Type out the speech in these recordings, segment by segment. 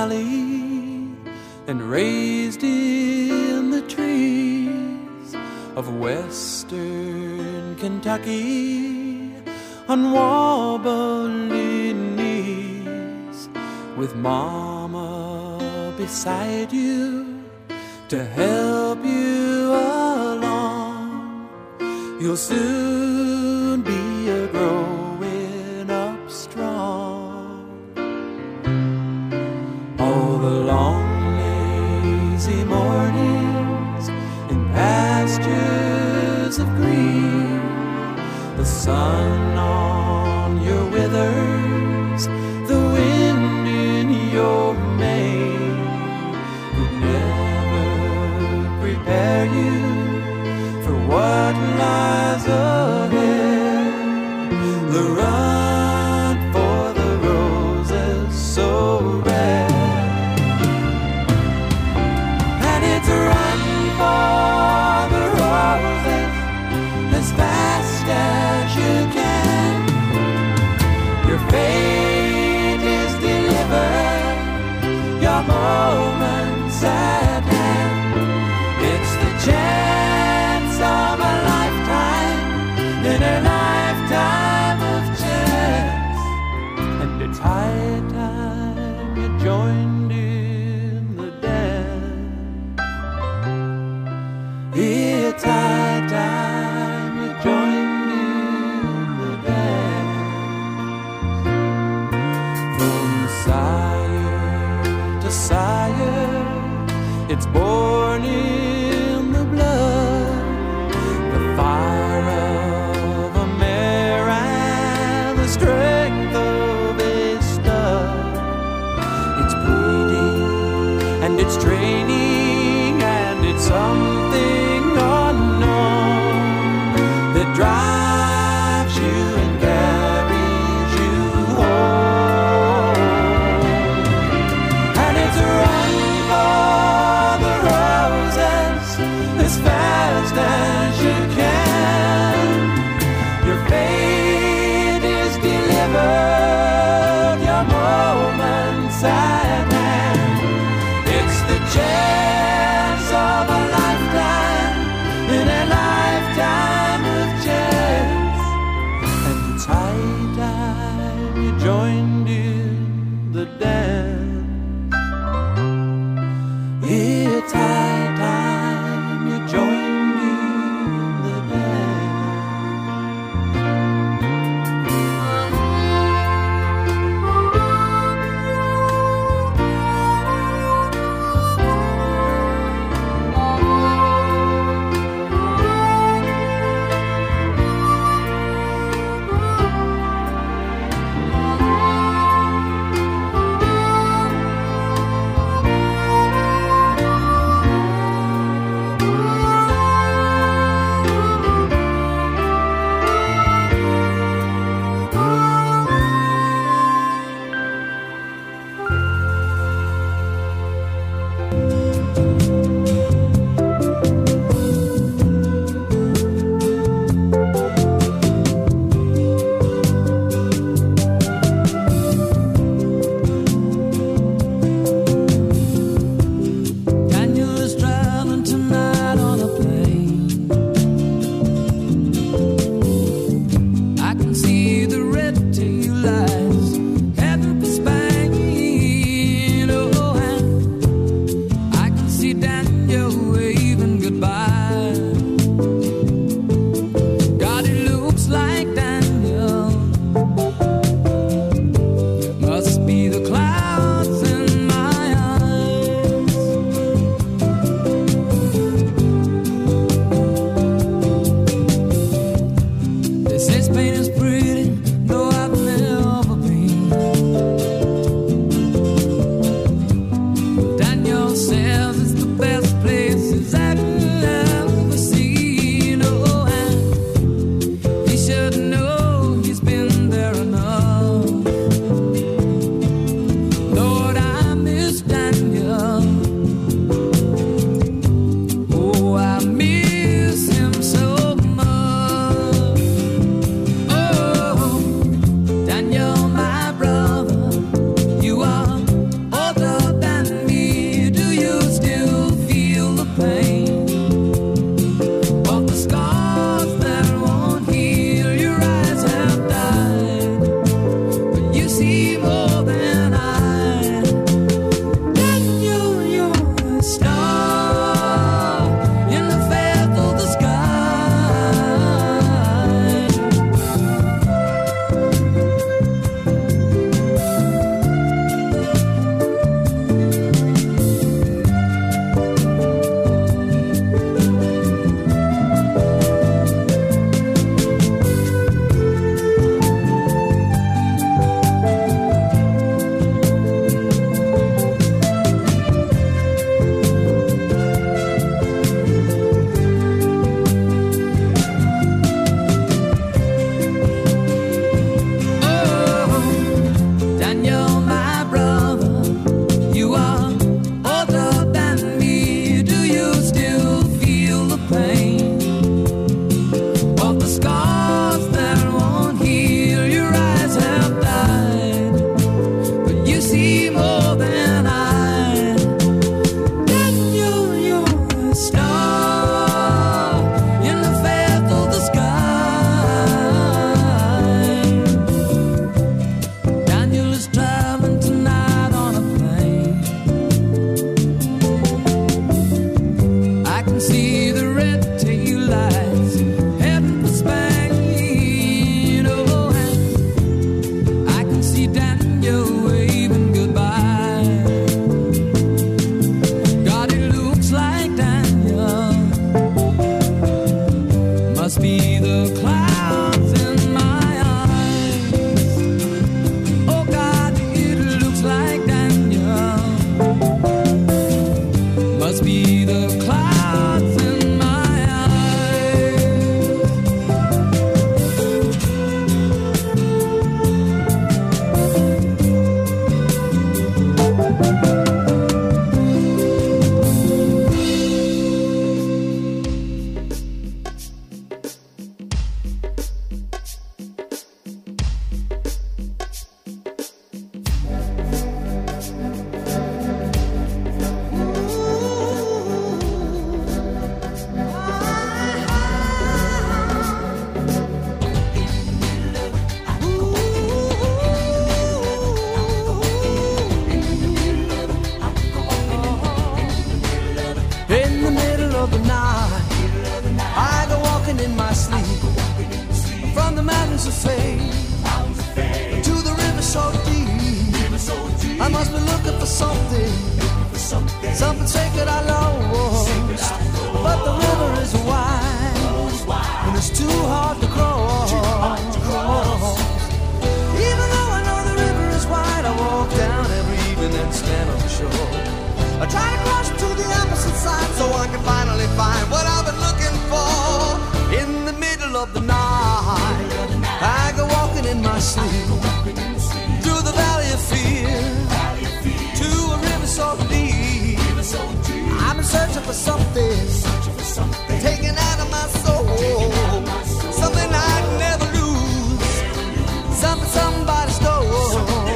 valley and raised in the trees of western Kentucky on wobbly knees, with mama beside you to help you along. You'll soon be a growing up strong. All the long lazy mornings in pastures of green, the sun on your withers, the wind in your mane, would never prepare you for what lies ahead. The run for the roses so red, and it's a run for the roses as fast as you can. Your fate is delivered, your moment's at hand. It's the chance of a lifetime, in a lifetime of chance. And it's high time you joined in the dance. It's high time you joined in the dance. From sire to sire, it's born in the blood, the fire of a mare and the strength of a stud. It's breeding and it's training and it's something unknown that drives you and carries you home. And it's a run for the roses as fast as you can. Your fate is delivered, your moment's at hand. It's the chance of a lifetime, in a lifetime of chance. And it's high time you joined in the dance. It's high time you joined in the dance. Daniel is traveling tonight on a plane. I can see the red tail lights heading for Spain. Oh, and I can see Daniel waving goodbye. God, it looks like Daniel. It must be the clouds in my eyes. They say Spain is pretty, though I've never been. Daniel says it's the best place he's ever seen. Oh, and he should know he's been there enough. Lord, I miss Daniel. Oh, I miss him so much. Oh, mountains of fame, to the river so deep. I must be looking for something, something sacred I lost. But the river is wide, and it's too hard to cross. Even though I know the river is wide, I walk down every evening and stand on the shore. I try to cross to the opposite side so I can finally find what I've been looking for. In the middle of the night, I go walking in my sleep, through the valley of fear, to a river so deep. I'm searching for something, taken out of my soul, something I'd never lose, something somebody stole.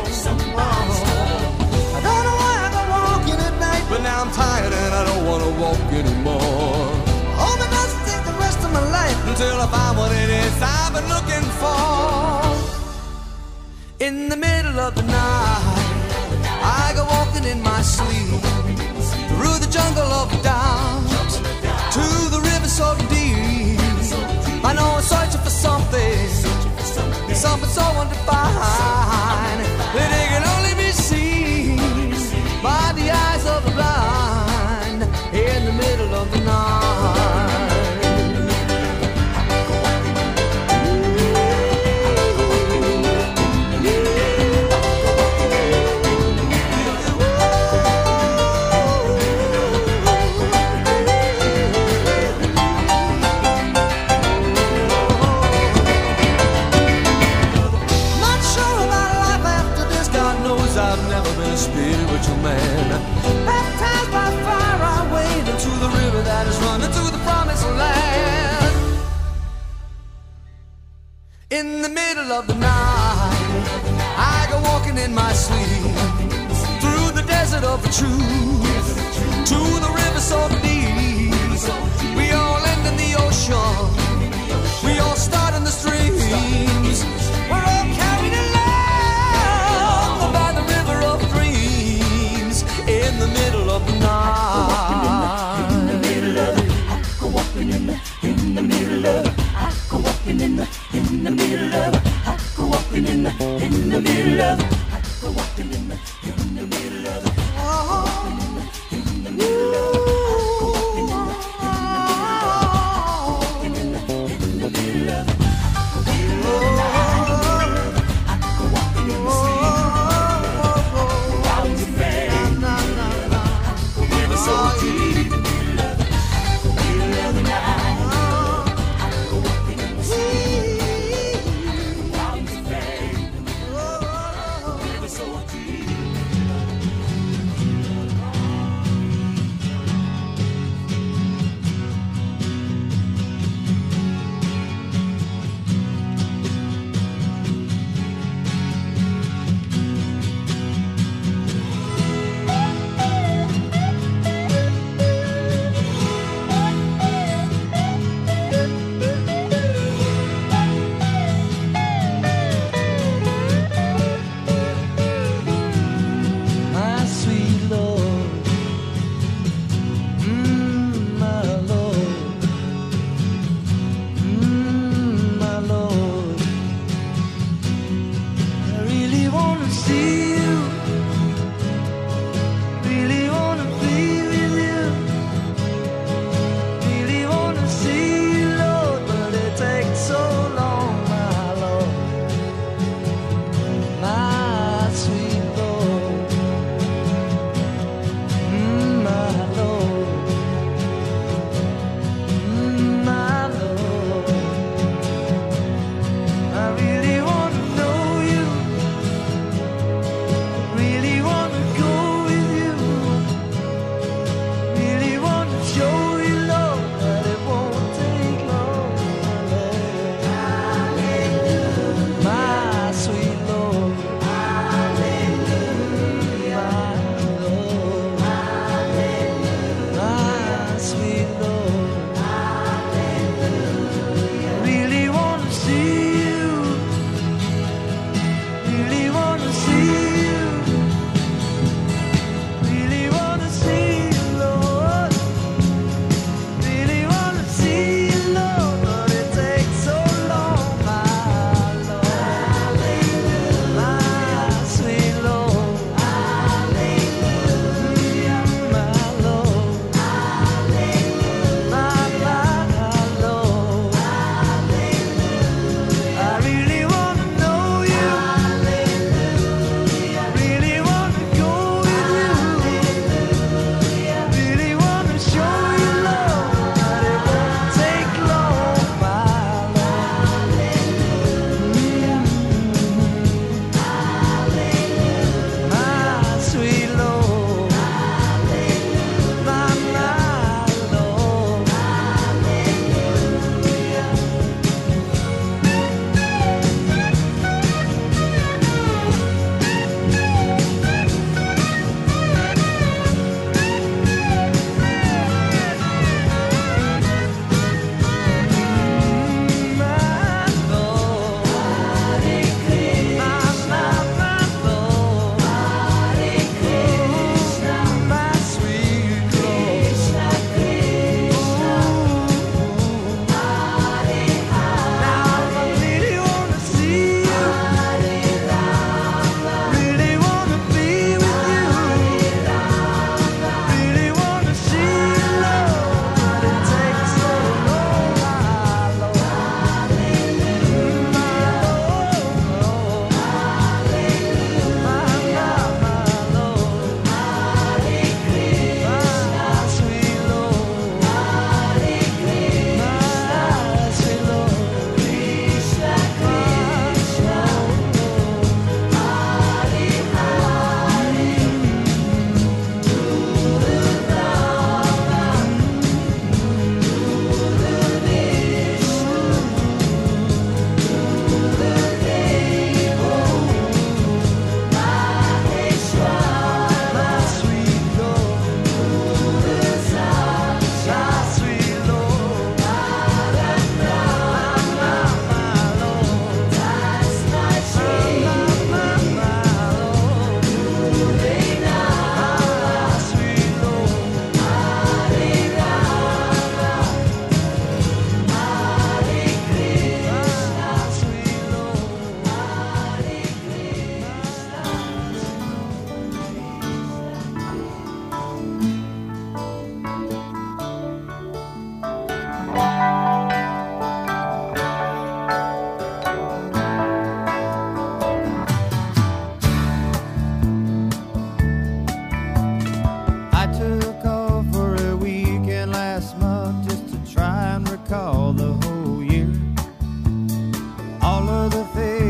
I don't know why I go walking at night, but now I'm tired and I don't want to walk anymore. Hope it doesn't take the rest of my life until I find what it is I've been looking for. In the middle of the night, I go walking in my sleep, through the jungle of doubt, to the river so deep. I know I'm searching for something, something so undefined, that it can only be seen by the eyes of the blind. In the middle of the night, spiritual man, baptized by fire, I wade into the river that is running to the promised land. In the middle of the night, I go walking in my sleep, through the desert of the truth, to the river so deep. We all end in the ocean, we all start in the streams. We're all carried along by the river of dreams. In the middle of the night, in the middle of it, I go walking in the middle of it, I go walking in the middle of it, I go walking in the middle of it, I go walking in the middle of it, in the middle of it.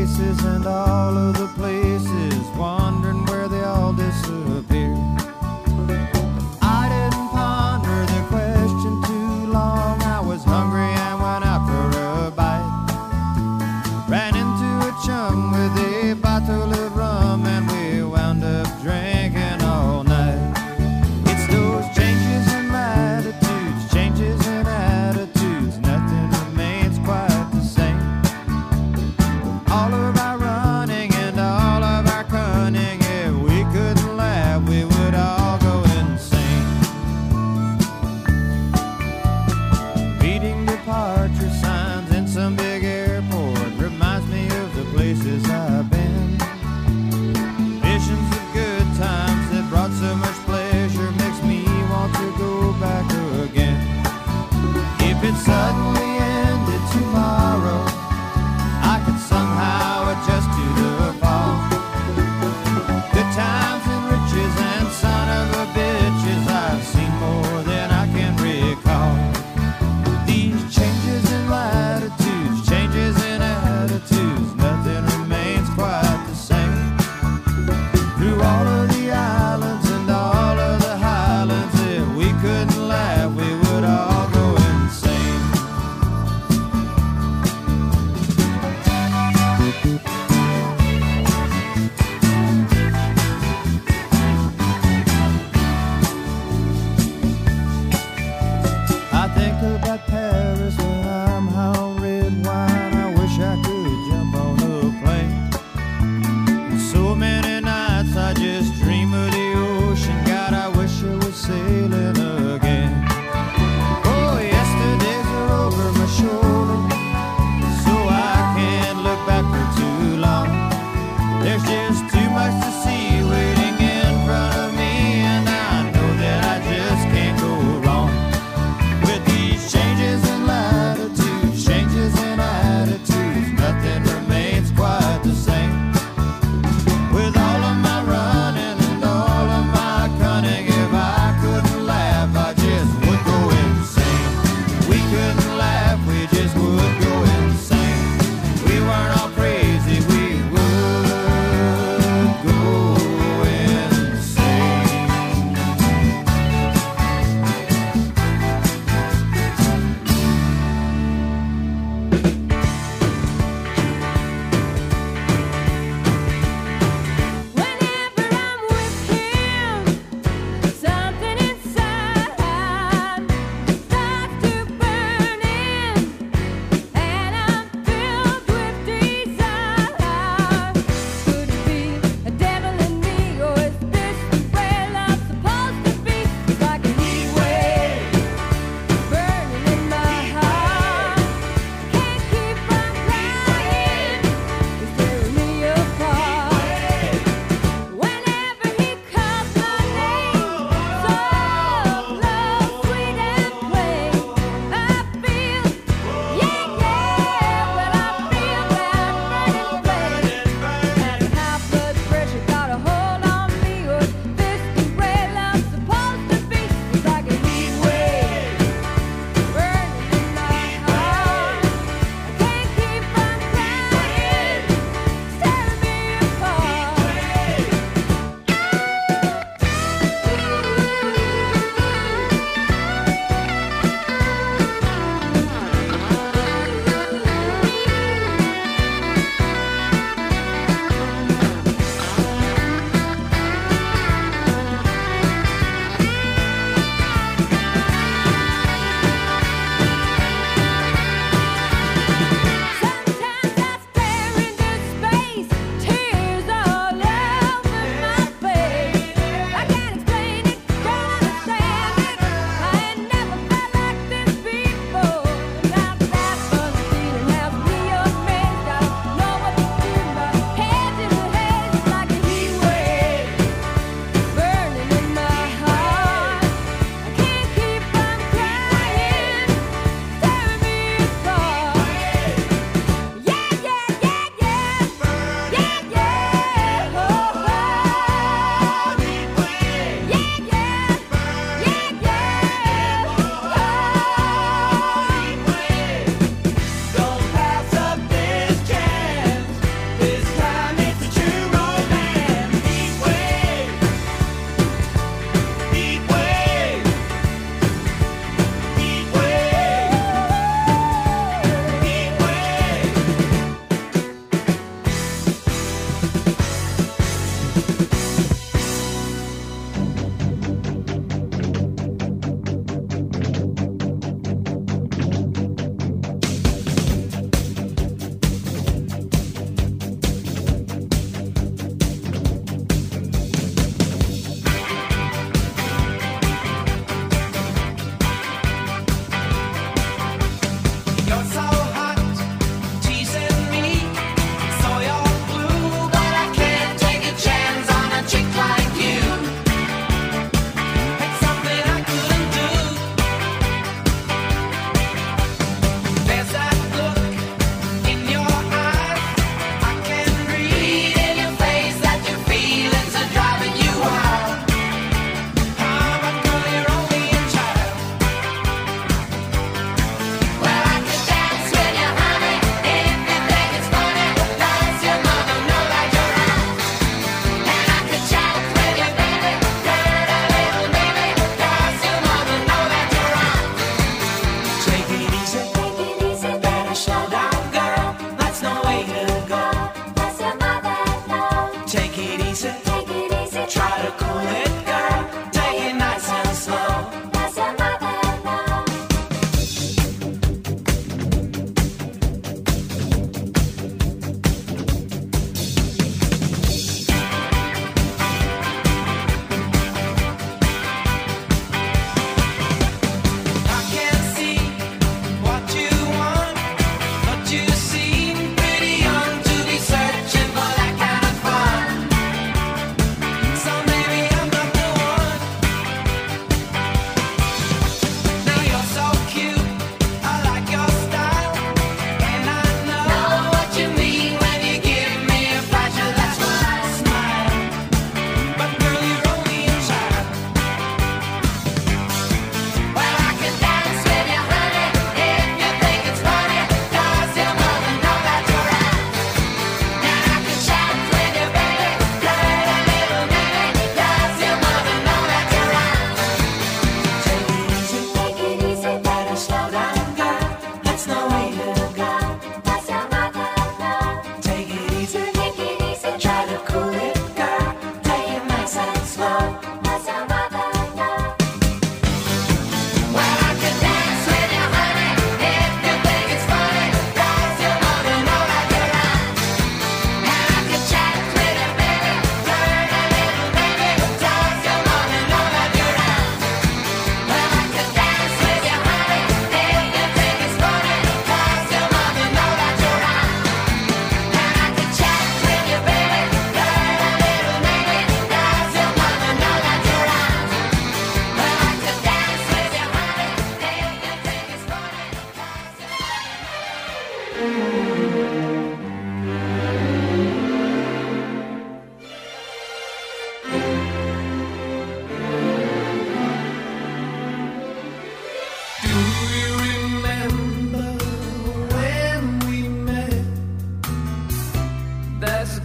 faces and all of the places, wondering where they all disappeared. I didn't ponder the question too long. I was hungry and went out for a bite. Ran into a chum with a bottle of rum, and we wound up drinking all night. It's those changes in latitudes, changes in attitudes, nothing remains quite the same. All of our running and all of our cunning, if we couldn't laugh, we would all go insane. Reading departure signs in some big airport reminds me of the places I've been. Visions of good times that brought so much pleasure makes me want to go back again. If it suddenly ended tomorrow, I could somehow adjust to the fall. Good times and riches and son of a bitches, I've seen more than I can recall. These changes in latitudes, changes in attitudes, nothing remains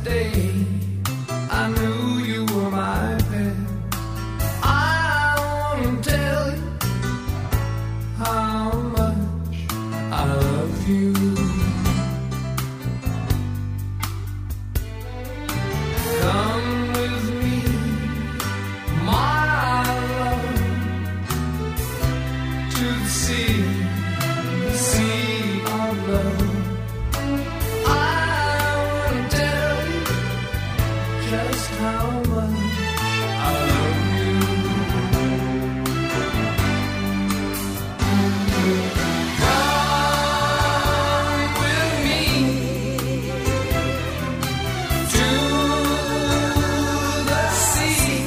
day I knew you were my pet. I wanna tell you how much I love you. Come with me, my love, to the sea of love. I wanna tell you just how much I love you. Come with me to the sea.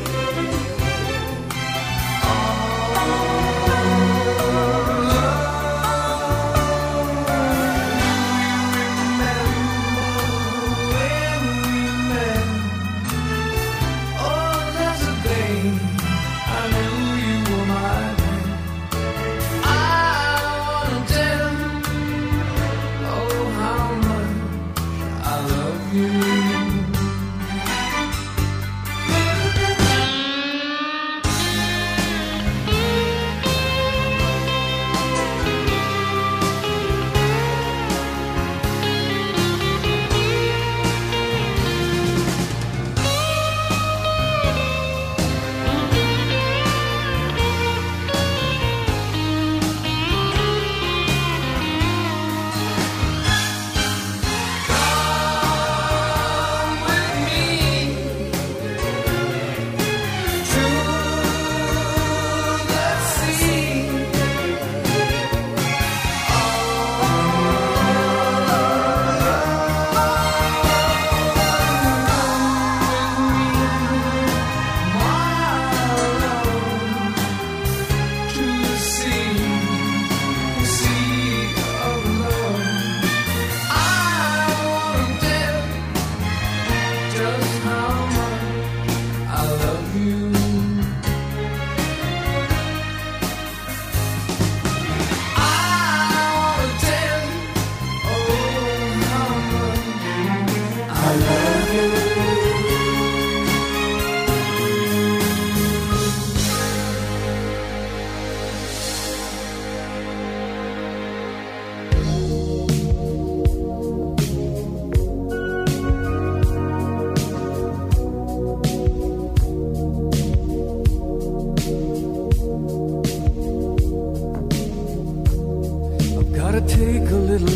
Take a little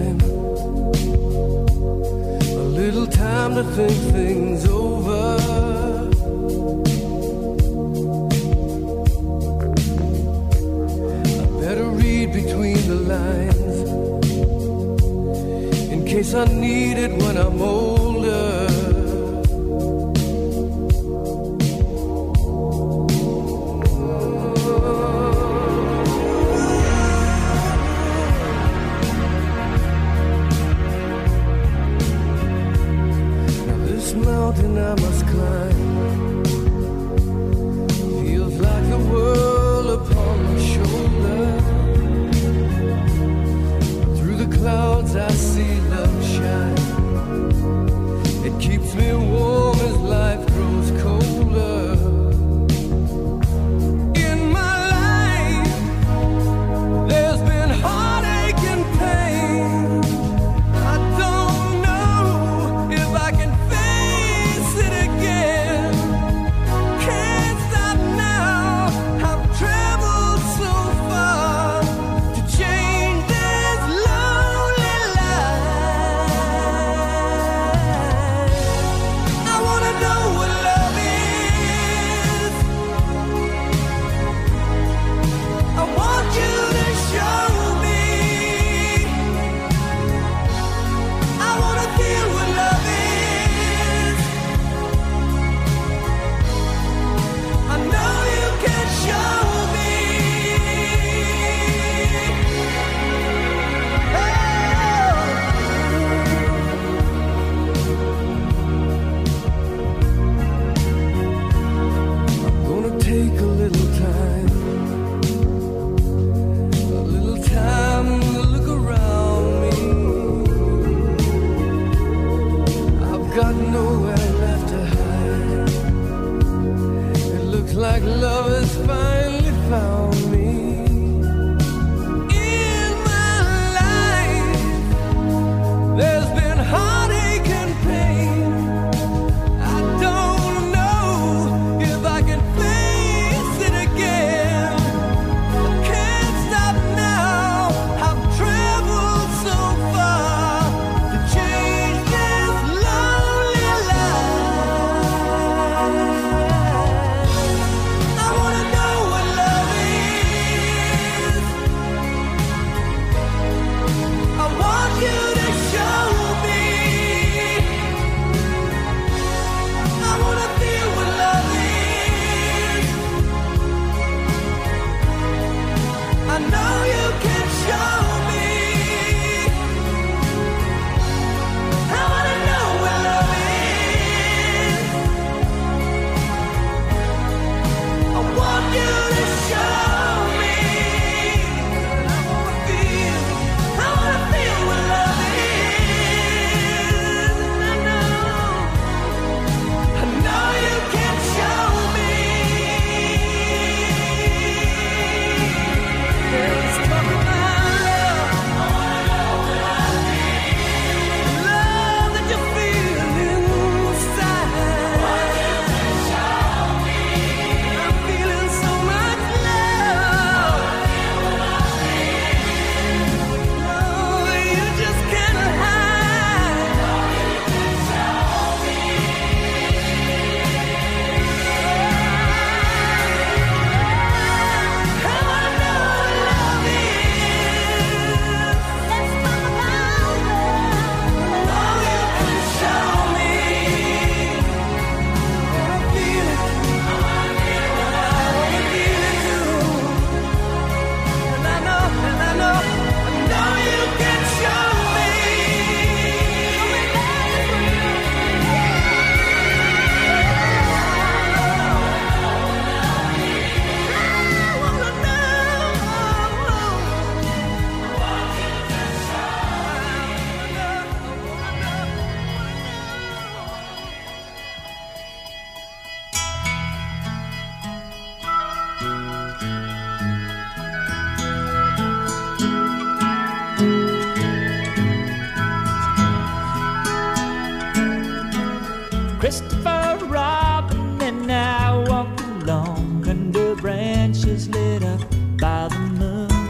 time to think things over. I better read between the lines in case I need it when I'm older. Mountain I must climb feels like the world upon my shoulder. Through the clouds I see love shine. It keeps me warm as life grows colder. In my life there's been heartache and pain. I don't know if I can it again. Can't stop now. I've traveled so far to change this lonely life. got nowhere left to hide. It looks like love has finally found me. In my life, there's been heartache and pain. I don't know if I can face it again. I can't stop now. I've traveled so far to change this lonely life. I wanna know what love is. I want you to show me. I wanna feel what love is. I know you can show me. I wanna know what love is. I want you to show me. I wanna feel what love is. I know you can show me. Let's talk about love. Love that you feel inside. I'm feeling so much love. Oh, you just can't hide. I wanna know what love is. Let's talk about love. Oh, you can show me. I wanna feel it. I wanna feel it too. And I know you can show me. I wanna Christopher Robin and I walked along under branches lit up by the moon,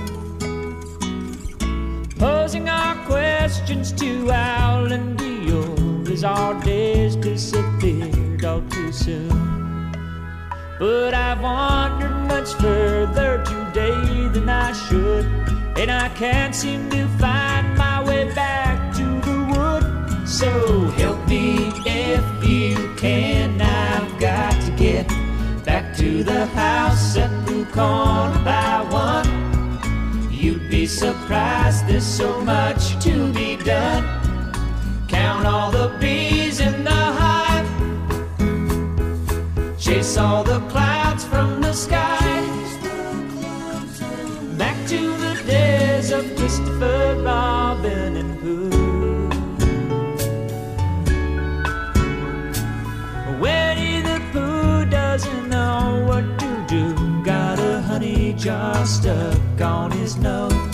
posing our questions to Owl and Dior as our days disappeared all too soon. But I've wandered much further today than I should, and I can't seem to find my way back to the wood. So help me if you can. I've got to get back to the house at the corner by one. You'd be surprised, there's so much to be done. Count all the bees in the hive, chase all the clouds from the sky, back to the days of Christopher Robin and Pooh. Winnie the Pooh doesn't know what to do, got a honey jar stuck on his nose.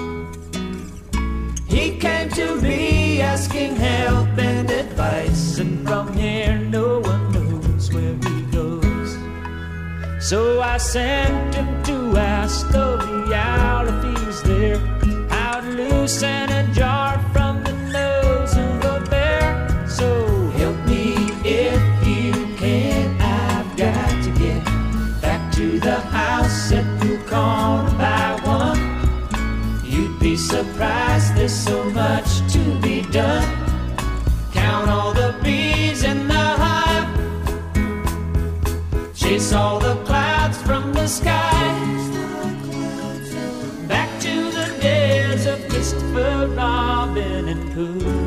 He came to me asking help and advice, and from here no one knows where he goes. So I sent him to ask the owl if he's there, how to loosen a jar from the nose of a bear. So help me if you can. I've got to get back to the house at the corner by one. You'd be surprised, there's so much to be done. Count all the bees in the hive, chase all the clouds from the sky, back to the days of Christopher Robin and Pooh.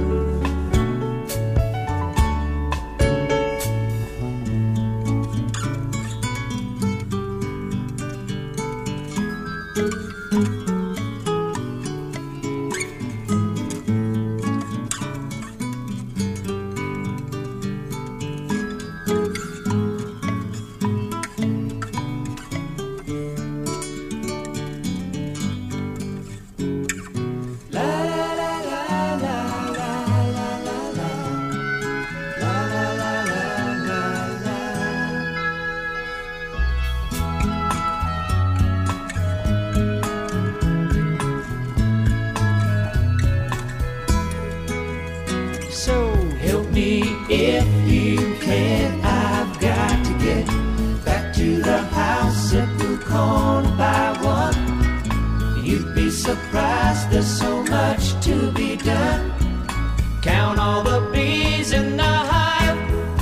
If you can, I've got to get back to the house at Blue Corner by 1. You'd be surprised, there's so much to be done. Count all the bees in the hive,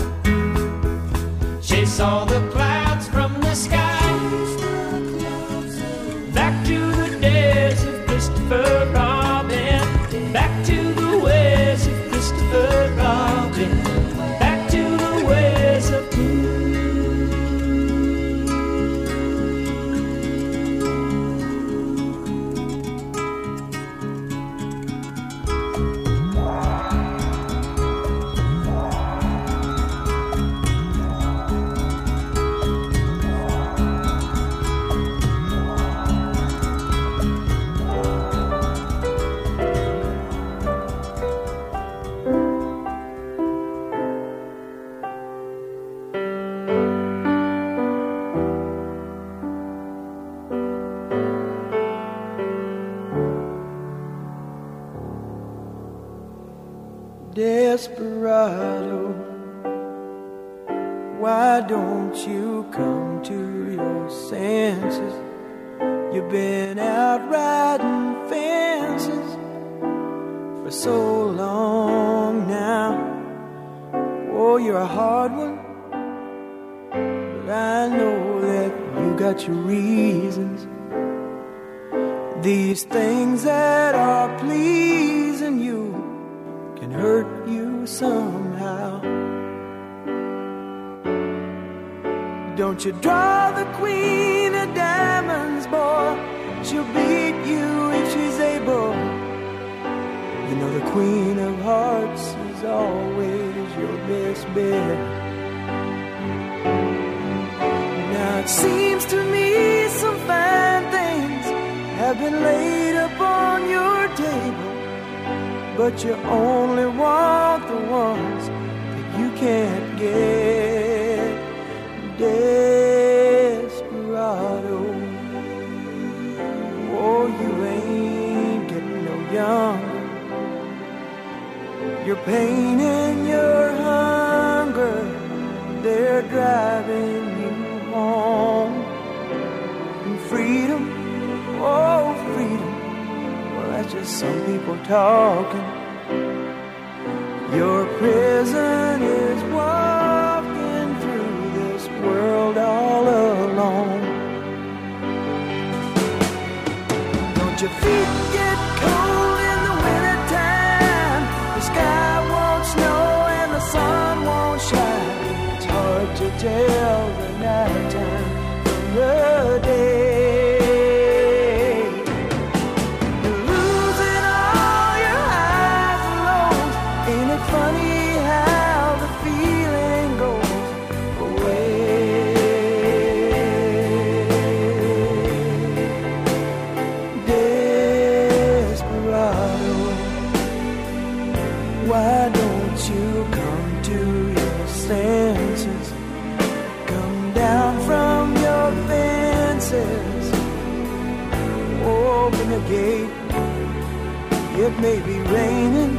chase all the clouds from the sky. Back to the days of Christopher Robin, back to the ways of Christopher Robin, back to the ways of Desperado, why don't you come to your senses? You've been out riding fences for so long now. Oh, you're a hard one, but I know that you got your reasons. These things that are pleasing you can hurt you somehow. Don't you draw the queen of diamonds, boy. She'll beat you if she's able. You know the queen of hearts is always your best bet. Now it seems to me some fine things have been laid upon your table, but you only want the ones that you can't get. Desperado, oh, you ain't getting no younger. Your pain and your hunger, they're driving you home. And freedom, oh, freedom, well, that's just some people talking. Your prison is walking through this world all alone. Don't your feet get cold in the wintertime? The sky won't snow and the sun won't shine. It's hard to tell the nighttime from the day. Open the gate. It may be raining,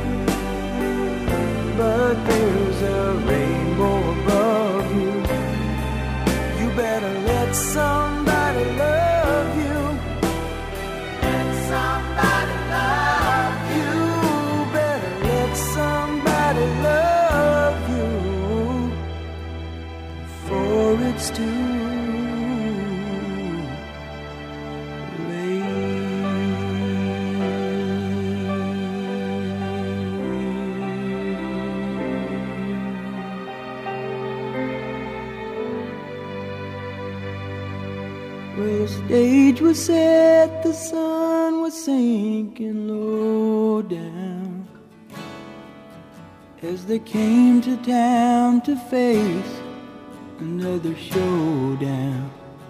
but there's a rainbow above you. You better let somebody love you. Let somebody love you. Better let somebody love you before it's too. The stage was set, the sun was sinking low down as they came to town to face another showdown.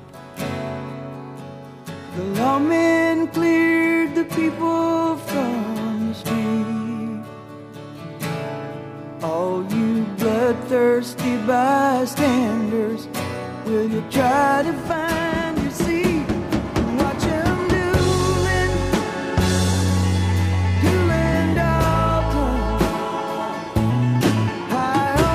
The lawmen cleared the people from the street. All you bloodthirsty bystanders, will you try to find your seat? Watch them dueling Dalton, high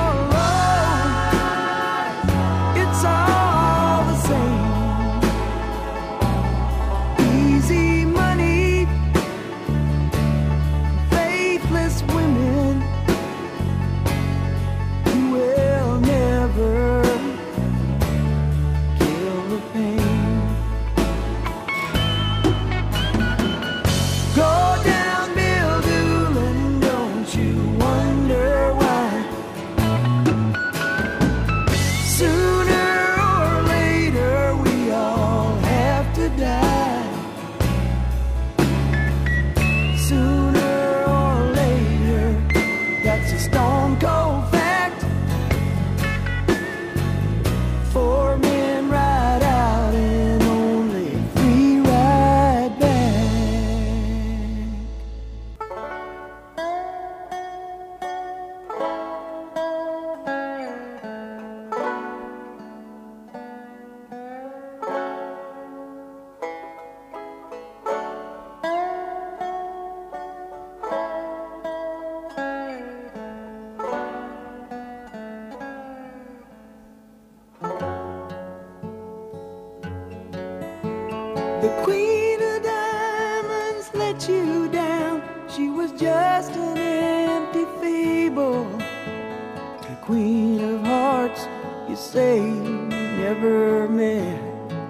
The queen of diamonds let you down. She was just an empty fable. The queen of hearts, you say you never met.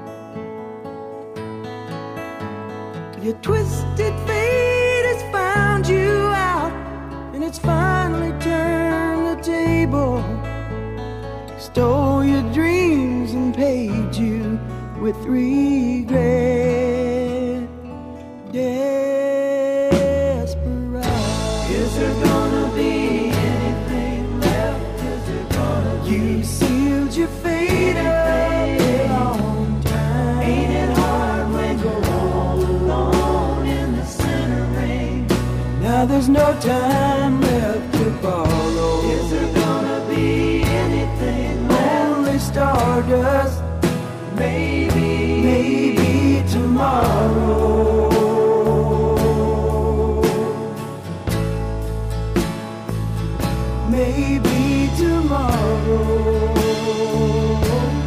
Your twisted fate has found you out, and it's finally turned the table. Stole your dreams and paid you with regret. Desperate. Is there gonna be anything left? Is there gonna be? You sealed your fate a long time. Ain't it hard when you're all alone in the center ring? Now there's no time left to borrow. Is there gonna be anything left? Only stardust. Maybe tomorrow. Maybe tomorrow.